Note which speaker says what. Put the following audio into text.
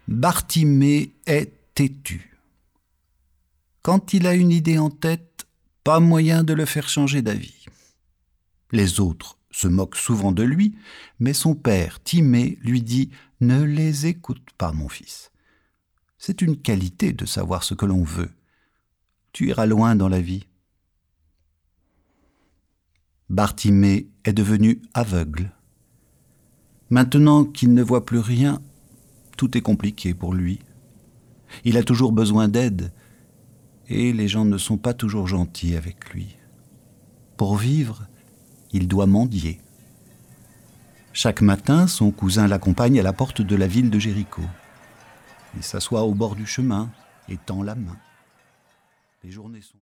Speaker 1: Bartimée est têtu. Quand il a une idée en tête, pas moyen de le faire changer d'avis. Les autres se moquent souvent de lui, mais son père, Timée, lui dit « Ne les écoute pas, mon fils. C'est une qualité de savoir ce que l'on veut. Tu iras loin dans la vie. » Bartimée est devenu aveugle. Maintenant qu'il ne voit plus rien, tout est compliqué pour lui. Il a toujours besoin d'aide, et les gens ne sont pas toujours gentils avec lui. Pour vivre, il doit mendier. Chaque matin, son cousin l'accompagne à la porte de la ville de Jéricho. Il s'assoit au bord du chemin et tend la main. Les journées sont